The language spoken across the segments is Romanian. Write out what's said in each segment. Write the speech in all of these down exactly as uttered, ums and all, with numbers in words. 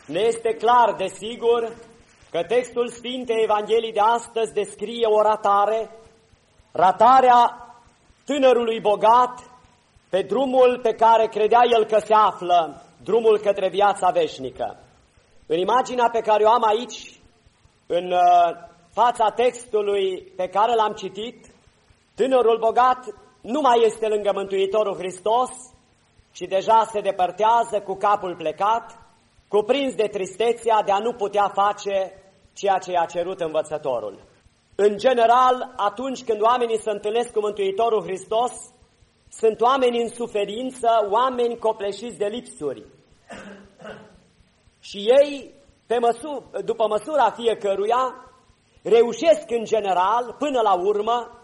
Ne este clar, desigur, că textul Sfintei Evangheliei de astăzi descrie o ratare, ratarea tânărului bogat pe drumul pe care credea el că se află, drumul către viața veșnică. În imaginea pe care o am aici, în fața textului pe care l-am citit, tânărul bogat nu mai este lângă Mântuitorul Hristos, ci deja se depărtează cu capul plecat, cuprins de tristețea de a nu putea face ceea ce i-a cerut învățătorul. În general, atunci când oamenii se întâlnesc cu Mântuitorul Hristos, sunt oameni în suferință, oameni copleșiți de lipsuri. Și ei, pe măsur, după măsura fiecăruia, reușesc în general, până la urmă,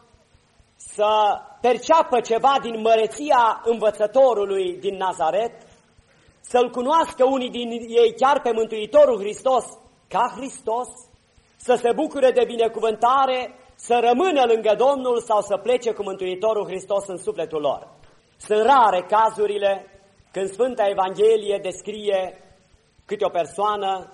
să perceapă ceva din măreția învățătorului din Nazaret, să-L cunoască unii din ei chiar pe Mântuitorul Hristos ca Hristos, să se bucure de binecuvântare, să rămână lângă Domnul sau să plece cu Mântuitorul Hristos în sufletul lor. Sunt rare cazurile când Sfânta Evanghelie descrie câte o persoană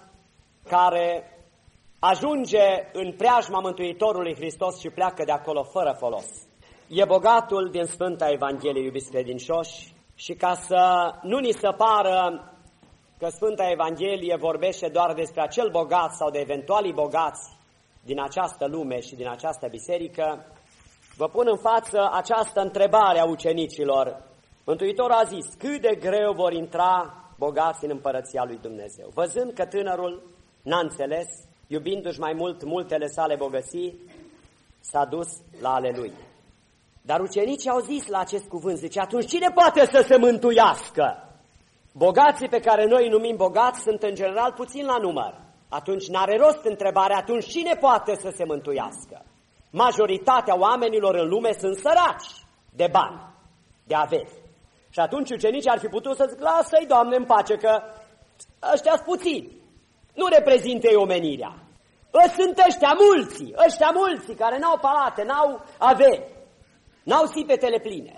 care ajunge în preajma Mântuitorului Hristos și pleacă de acolo fără folos. E bogatul din Sfânta Evanghelie, iubiți credincioși, și ca să nu ni se pară că Sfânta Evanghelie vorbește doar despre acel bogat sau de eventualii bogați din această lume și din această biserică, vă pun în față această întrebare a ucenicilor. Mântuitorul a zis, cât de greu vor intra bogați în împărăția lui Dumnezeu. Văzând că tânărul n-a înțeles, iubindu-și mai mult multele sale bogății, s-a dus la ale lui. Dar ucenicii au zis la acest cuvânt, zice, atunci cine poate să se mântuiască? Bogații pe care noi îi numim bogați sunt în general puțin la număr. Atunci n-are rost întrebarea, atunci cine poate să se mântuiască? Majoritatea oamenilor în lume sunt săraci de bani, de averi. Și atunci ucenicii ar fi putut să zic, lasă-i, Doamne, în pace, că ăștia-s puțini, nu reprezintă ei omenirea. Sunt ăștia mulți, ăștia mulți care n-au palate, n-au averi, n-au sipetele pline.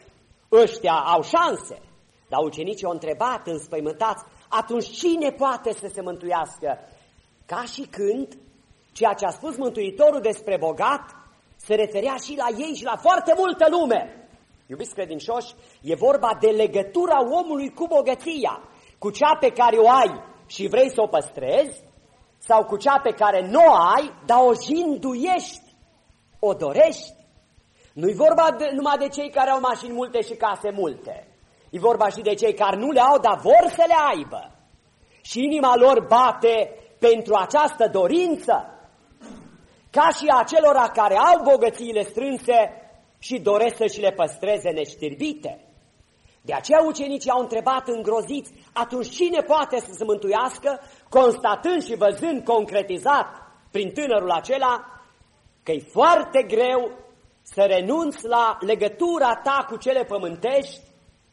Ăștia au șanse. Dar ucenicii au întrebat înspăimântați, atunci cine poate să se mântuiască? Ca și când ceea ce a spus Mântuitorul despre bogat se referea și la ei și la foarte multă lume. Iubiți credincioși, e vorba de legătura omului cu bogăția, cu cea pe care o ai și vrei să o păstrezi, sau cu cea pe care nu o ai, dar o jinduiești, o dorești. Nu-i vorba de, numai de cei care au mașini multe și case multe. E vorba și de cei care nu le au, dar vor să le aibă. Și inima lor bate pentru această dorință, ca și acelora care au bogățiile strânse și doresc să și le păstreze neștirbite. De aceea ucenicii au întrebat îngroziți, atunci cine poate să se mântuiască, constatând și văzând concretizat prin tânărul acela că e foarte greu să renunți la legătura ta cu cele pământești,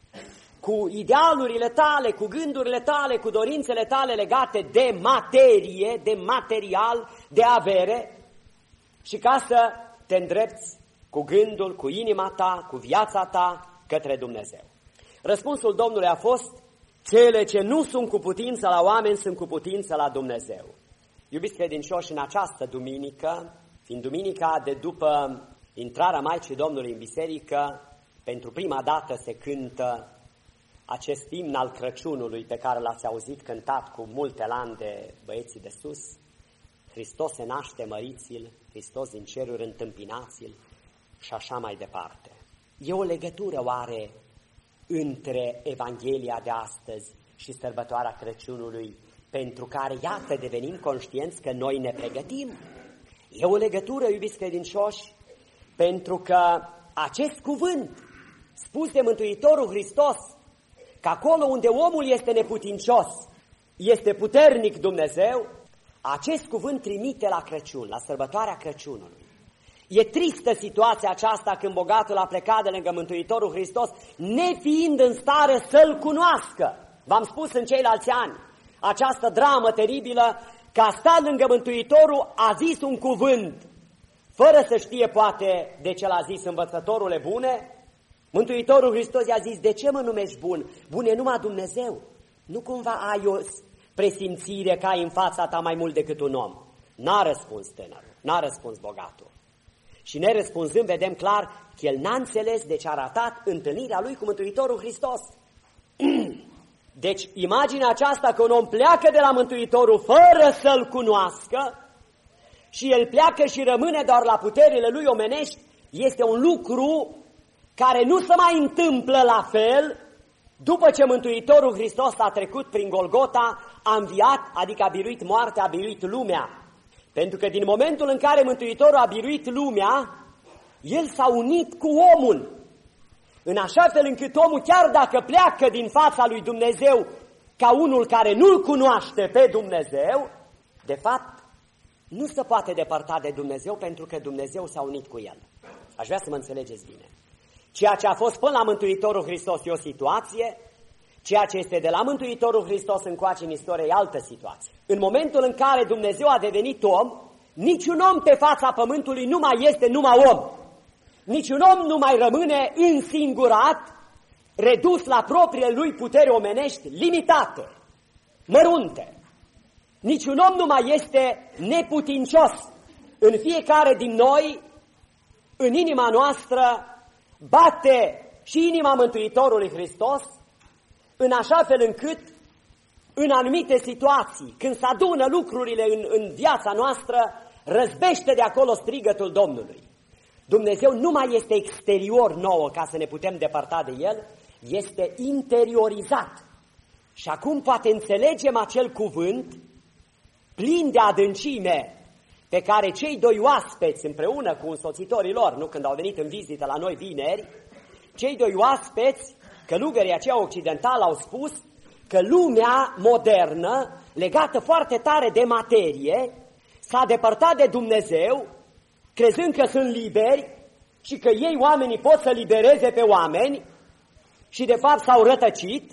cu idealurile tale, cu gândurile tale, cu dorințele tale legate de materie, de material, de avere, și ca să te îndrepți cu gândul, cu inima ta, cu viața ta către Dumnezeu. Răspunsul Domnului a fost, cele ce nu sunt cu putință la oameni sunt cu putință la Dumnezeu. Iubiți credincioși, în această duminică, fiind duminica de după intrarea Maicii Domnului în biserică, pentru prima dată se cântă acest imn al Crăciunului pe care l-ați auzit cântat cu multe lani de băieții de sus. Hristos se naște, măriți-l, Hristos din ceruri întâmpinați-l și așa mai departe. E o legătură oare între Evanghelia de astăzi și sărbătoarea Crăciunului, pentru care, iată, devenim conștienți că noi ne pregătim? E o legătură, iubiți credincioși, pentru că acest cuvânt spus de Mântuitorul Hristos, că acolo unde omul este neputincios, este puternic Dumnezeu, acest cuvânt trimite la Crăciun, la sărbătoarea Crăciunului. E tristă situația aceasta când bogatul a plecat de lângă Mântuitorul Hristos, nefiind în stare să-L cunoască. V-am spus în ceilalți ani, această dramă teribilă, că a stat lângă Mântuitorul, a zis un cuvânt, fără să știe poate de ce l-a zis, învățătorule bune. Mântuitorul Hristos i-a zis, de ce mă numești bun? Bun e numai Dumnezeu. Nu cumva ai o presimțire că ai în fața ta mai mult decât un om? N-a răspuns tânărul, n-a răspuns bogatul. Și nerăspunzând, vedem clar că el n-a înțeles de ce a ratat întâlnirea lui cu Mântuitorul Hristos. Deci, imaginea aceasta că un om pleacă de la Mântuitorul fără să-L cunoască și el pleacă și rămâne doar la puterile lui omenești, este un lucru care nu se mai întâmplă la fel după ce Mântuitorul Hristos a trecut prin Golgota, a înviat, adică a biruit moartea, a biruit lumea. Pentru că din momentul în care Mântuitorul a biruit lumea, El s-a unit cu omul. În așa fel încât omul, chiar dacă pleacă din fața lui Dumnezeu ca unul care nu-L cunoaște pe Dumnezeu, de fapt, nu se poate depărta de Dumnezeu pentru că Dumnezeu s-a unit cu El. Aș vrea să mă înțelegeți bine. Ceea ce a fost până la Mântuitorul Hristos e o situație, ceea ce este de la Mântuitorul Hristos încoace în istorie e altă situație. În momentul în care Dumnezeu a devenit om, niciun om pe fața pământului nu mai este numai om. Niciun om nu mai rămâne însingurat, redus la propriile lui puteri omenești limitate, mărunte. Niciun om nu mai este neputincios. În fiecare din noi, în inima noastră, bate și inima Mântuitorului Hristos, în așa fel încât, în anumite situații, când se adună lucrurile în, în viața noastră, răzbește de acolo strigătul Domnului. Dumnezeu nu mai este exterior nouă ca să ne putem depărta de El, este interiorizat. Și acum poate înțelegem acel cuvânt plin de adâncime pe care cei doi oaspeți împreună cu însoțitorii lor, nu când au venit în vizită la noi vineri, cei doi oaspeți, călugării aceia occidentali, au spus că lumea modernă, legată foarte tare de materie, s-a depărtat de Dumnezeu, crezând că sunt liberi și că ei, oamenii, pot să libereze pe oameni și de fapt s-au rătăcit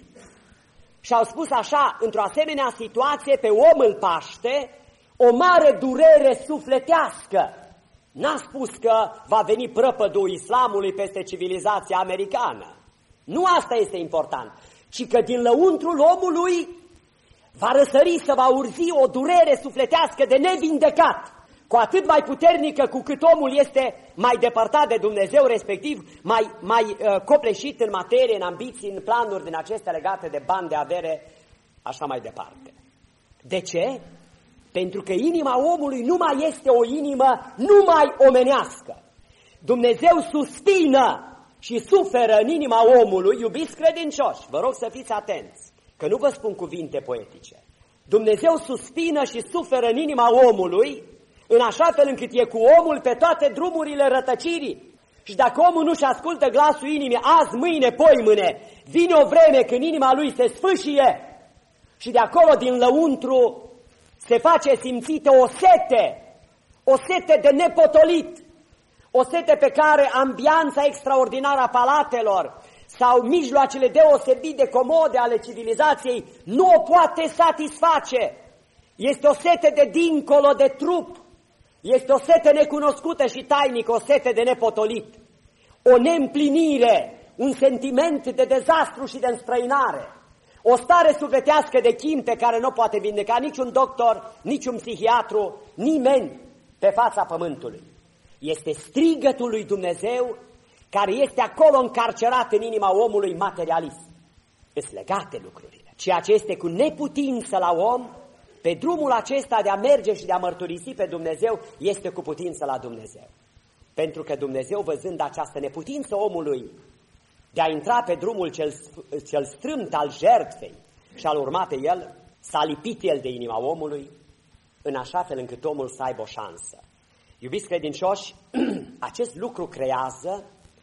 și au spus așa, într-o asemenea situație pe om îl paște o mare durere sufletească. N-a spus că va veni prăpădul islamului peste civilizația americană. Nu asta este important, ci că din lăuntrul omului va răsări, să va urzi o durere sufletească de nevindecat, cu atât mai puternică cu cât omul este mai depărtat de Dumnezeu, respectiv mai, mai uh, copleșit în materie, în ambiții, în planuri din acestea legate de bani, de avere, așa mai departe. De ce? Pentru că inima omului nu mai este o inimă numai omenească. Dumnezeu suspină și suferă în inima omului, iubiți credincioși, vă rog să fiți atenți, că nu vă spun cuvinte poetice. Dumnezeu suspină și suferă în inima omului, în așa fel încât e cu omul pe toate drumurile rătăcirii. Și dacă omul nu-și ascultă glasul inimii azi, mâine, poimâine, vine o vreme când inima lui se sfâșie și de acolo din lăuntru se face simțită o sete, o sete de nepotolit, o sete pe care ambianța extraordinară a palatelor sau mijloacele deosebit de comode ale civilizației nu o poate satisface. Este o sete de dincolo de trup, este o sete necunoscută și tainică, o sete de nepotolit, o neîmplinire, un sentiment de dezastru și de înstrăinare, o stare sufletească de chin pe care nu poate vindeca niciun doctor, niciun psihiatru, nimeni pe fața pământului. Este strigătul lui Dumnezeu care este acolo încarcerat în inima omului materialist. Îs legate lucrurile. Ceea ce este cu neputință la om, pe drumul acesta de a merge și de a mărturisi pe Dumnezeu, este cu putință la Dumnezeu. Pentru că Dumnezeu, văzând această neputință omului de a intra pe drumul cel, cel strâmt al jertfei și al urma pe el, s-a lipit el de inima omului, în așa fel încât omul să aibă o șansă. Iubiți credincioși, acest lucru creează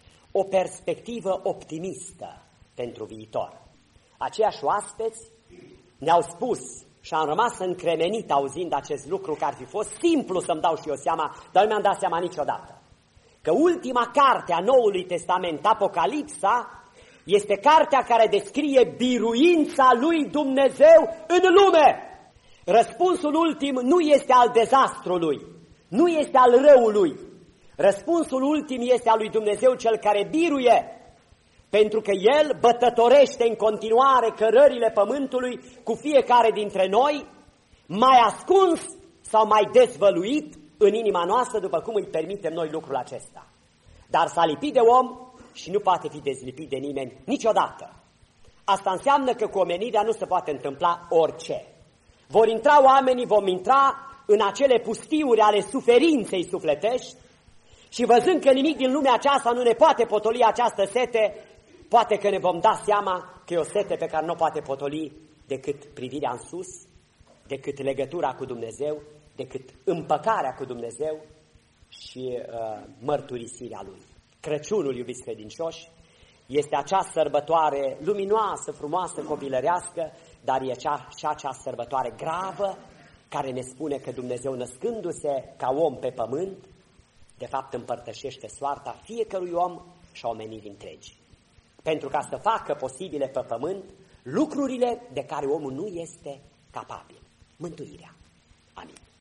o perspectivă optimistă pentru viitor. Aceiași oaspeți ne-au spus și am rămas încremenit auzind acest lucru, că ar fi fost simplu să-mi dau și eu seama, dar nu mi-am dat seama niciodată. Că ultima carte a Noului Testament, Apocalipsa, este cartea care descrie biruința lui Dumnezeu în lume. Răspunsul ultim nu este al dezastrului, nu este al răului. Răspunsul ultim este al lui Dumnezeu, cel care biruie. pentru că El bătătorește în continuare cărările pământului cu fiecare dintre noi, mai ascuns sau mai dezvăluit în inima noastră, după cum îi permitem noi lucrul acesta. Dar s-a lipit de om și nu poate fi dezlipit de nimeni niciodată. Asta înseamnă că cu omenirea nu se poate întâmpla orice. Vor intra oamenii, vom intra în acele pustiuri ale suferinței sufletești și văzând că nimic din lumea aceasta nu ne poate potoli această sete, poate că ne vom da seama că e o sete pe care nu o poate potoli decât privirea în sus, decât legătura cu Dumnezeu, decât împăcarea cu Dumnezeu și uh, mărturisirea Lui. Crăciunul, iubiți credincioși, este acea sărbătoare luminoasă, frumoasă, copilărească, dar e cea, și acea sărbătoare gravă care ne spune că Dumnezeu, născându-se ca om pe pământ, de fapt împărtășește soarta fiecărui om și a omenirii întregi. Pentru ca să facă posibile pe pământ lucrurile de care omul nu este capabil. Mântuirea.